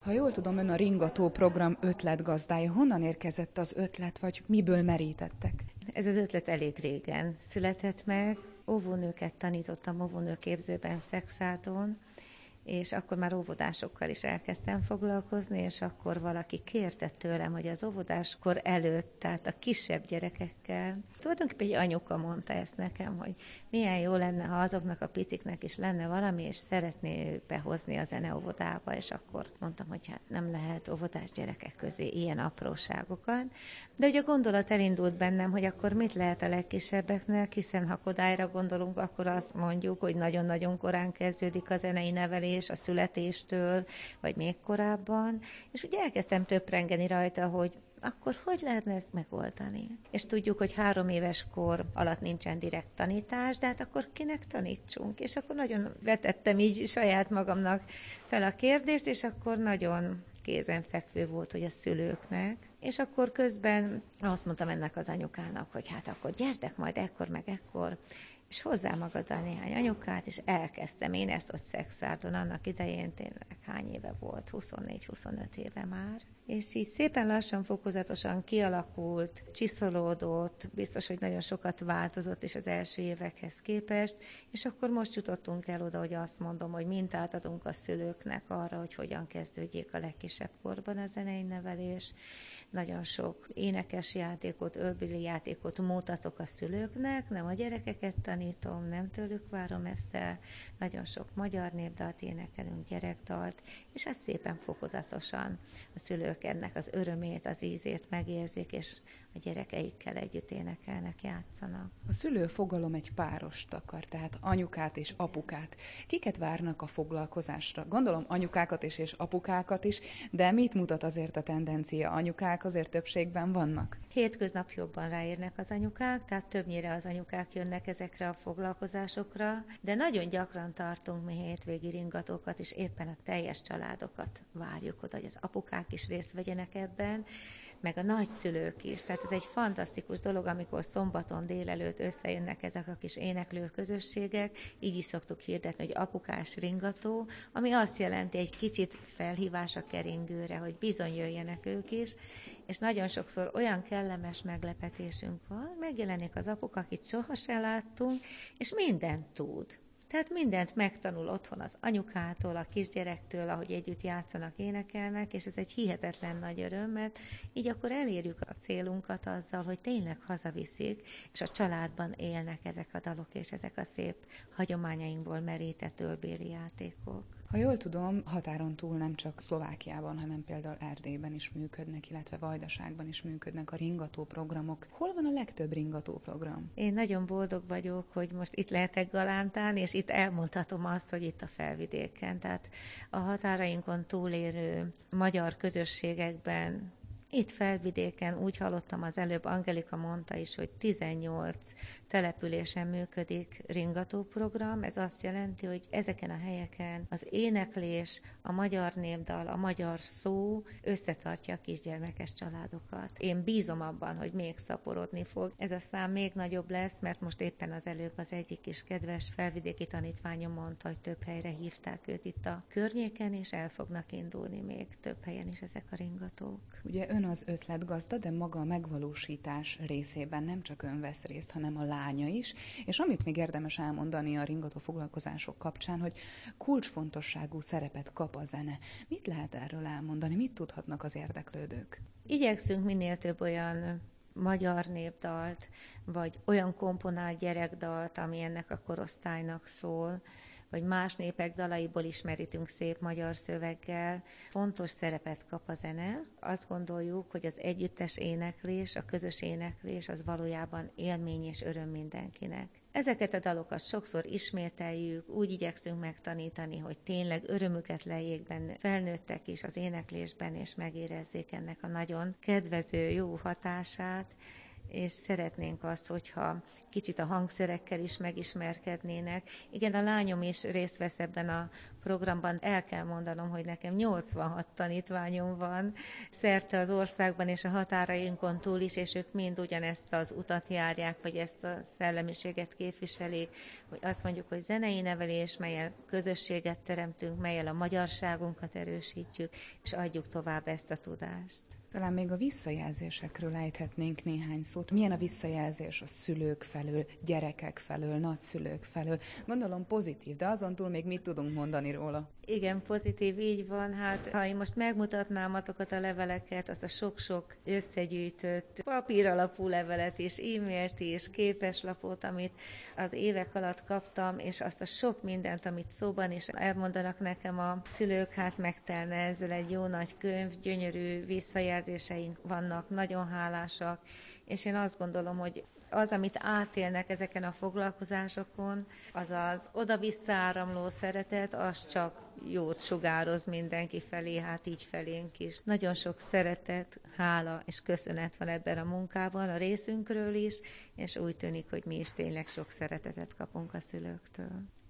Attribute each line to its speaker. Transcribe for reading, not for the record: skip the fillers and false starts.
Speaker 1: Ha jól tudom, ön a Ringató program ötletgazdája. Honnan érkezett az ötlet, vagy miből merítettek?
Speaker 2: Ez az ötlet elég régen született meg. Óvónőket tanítottam óvónőképzőben Szexádon, és akkor már óvodásokkal is elkezdtem foglalkozni, és akkor valaki kérte tőlem, hogy az óvodáskor előtt, tehát a kisebb gyerekekkel, tulajdonképpen egy anyuka mondta ezt nekem, hogy milyen jó lenne, ha azoknak a piciknek is lenne valami, és szeretné behozni a zeneóvodába, és akkor mondtam, hogy hát nem lehet óvodás gyerekek közé ilyen apróságokat. De ugye a gondolat elindult bennem, hogy akkor mit lehet a legkisebbeknek, hiszen ha Kodályra gondolunk, akkor azt mondjuk, hogy nagyon-nagyon korán kezdődik a zenei nevelés, a születéstől, vagy még korábban, és ugye elkezdtem töprengeni rajta, hogy akkor hogy lehetne ezt megoldani? És tudjuk, hogy 3 éves kor alatt nincsen direkt tanítás, de hát akkor kinek tanítsunk? És akkor nagyon vetettem így saját magamnak fel a kérdést, és akkor nagyon kézenfekvő volt, hogy a szülőknek. És akkor közben azt mondtam ennek az anyukának, hogy hát akkor gyertek majd ekkor meg ekkor, és hozzá magaddal néhány anyukát, és elkezdtem én ezt ott Szexárdon, annak idején tényleg hány éve volt, 24-25 éve már. És így szépen lassan, fokozatosan kialakult, csiszolódott, biztos, hogy nagyon sokat változott is az első évekhez képest, és akkor most jutottunk el oda, hogy azt mondom, hogy mintát adunk a szülőknek arra, hogy hogyan kezdődjék a legkisebb korban a zenei nevelés. Nagyon sok énekes játékot, ölbili játékot mutatok a szülőknek, nem a gyerekeket tanítom, nem tőlük várom ezt el. Nagyon sok magyar népdalt énekelünk, gyerekdalt, és hát szépen fokozatosan a szülők ennek az örömét, az ízét megérzik, és a gyerekeikkel együtt énekelnek, játszanak.
Speaker 1: A szülő fogalom egy párost akar, tehát anyukát és apukát. Kiket várnak a foglalkozásra? Gondolom anyukákat és apukákat is, de mit mutat azért a tendencia? Anyukák azért többségben vannak?
Speaker 2: Hétköznap jobban ráérnek az anyukák, tehát többnyire az anyukák jönnek ezekre a foglalkozásokra, de nagyon gyakran tartunk mi hétvégi ringatókat, és éppen a teljes családokat várjuk oda, hogy az apukák is részt vegyenek ebben, meg a nagyszülők is. Tehát ez egy fantasztikus dolog, amikor szombaton délelőtt összejönnek ezek a kis éneklő közösségek, így is szoktuk hirdetni, hogy apukás ringató, ami azt jelenti egy kicsit felhívás a keringőre, hogy bizony jöjjenek ők is, és nagyon sokszor olyan kellemes meglepetésünk van, megjelenik az apuka, akit sohasem láttunk, és mindent tud. Tehát mindent megtanul otthon az anyukától, a kisgyerektől, ahogy együtt játszanak, énekelnek, és ez egy hihetetlen nagy öröm, mert így akkor elérjük a célunkat azzal, hogy tényleg hazaviszik, és a családban élnek ezek a dalok, és ezek a szép hagyományainkból merített ölbéli játékok.
Speaker 1: Ha jól tudom, határon túl nem csak Szlovákiában, hanem például Erdélyben is működnek, illetve Vajdaságban is működnek a ringató programok. Hol van a legtöbb ringató program?
Speaker 2: Én nagyon boldog vagyok, hogy most itt lehetek Galántán, és itt elmondhatom azt, hogy itt a Felvidéken. Tehát a határainkon túlélő magyar közösségekben, itt Felvidéken, úgy hallottam az előbb, Angelika mondta is, hogy 18 településen működik ringatóprogram. Ez azt jelenti, hogy ezeken a helyeken az éneklés, a magyar népdal, a magyar szó összetartja a kisgyermekes családokat. Én bízom abban, hogy még szaporodni fog. Ez a szám még nagyobb lesz, mert most éppen az előbb az egyik is kedves felvidéki tanítványom mondta, hogy több helyre hívták őt itt a környéken, és el fognak indulni még több helyen is ezek a ringatók.
Speaker 1: Ugye ön az ötletgazda, de maga a megvalósítás részében nem csak ön vesz részt, hanem a lánya is, és amit még érdemes elmondani a ringató foglalkozások kapcsán, hogy kulcsfontosságú szerepet kap a zene. Mit lehet erről elmondani? Mit tudhatnak az érdeklődők?
Speaker 2: Igyekszünk minél több olyan magyar népdalt, vagy olyan komponált gyerekdalt, ami ennek a korosztálynak szól, vagy más népek dalaiból is merítünk szép magyar szöveggel. Fontos szerepet kap a zene. Azt gondoljuk, hogy az együttes éneklés, a közös éneklés az valójában élmény és öröm mindenkinek. Ezeket a dalokat sokszor ismételjük, úgy igyekszünk megtanítani, hogy tényleg örömüket lejjék benne felnőttek is az éneklésben, és megérezzék ennek a nagyon kedvező, jó hatását, és szeretnénk azt, hogyha kicsit a hangszerekkel is megismerkednének. Igen, a lányom is részt vesz ebben a programban el kell mondanom, hogy nekem 86 tanítványom van szerte az országban és a határainkon túl is, és ők mind ugyanezt az utat járják, vagy ezt a szellemiséget képviselik, hogy azt mondjuk, hogy zenei nevelés, mellyel közösséget teremtünk, mellyel a magyarságunkat erősítjük, és adjuk tovább ezt a tudást.
Speaker 1: Talán még a visszajelzésekről ejthetnénk néhány szót. Milyen a visszajelzés a szülők felől, gyerekek felől, nagyszülők felől? Gondolom pozitív, de azon túl még mit tudunk mondani róla?
Speaker 2: Igen, pozitív, így van. Hát, ha én most megmutatnám azokat a leveleket, azt a sok-sok összegyűjtött papíralapú levelet is, e-mailt is, képeslapot, amit az évek alatt kaptam, és azt a sok mindent, amit szóban is elmondanak nekem a szülők, hát megtelne ezzel egy jó nagy könyv, gyönyörű visszajelzéseink vannak, nagyon hálásak, és én azt gondolom, hogy az, amit átélnek ezeken a foglalkozásokon, az az oda-vissza áramló szeretet, az csak jót sugároz mindenki felé, hát így felénk is. Nagyon sok szeretet, hála és köszönet van ebben a munkában a részünkről is, és úgy tűnik, hogy mi is tényleg sok szeretetet kapunk a szülőktől.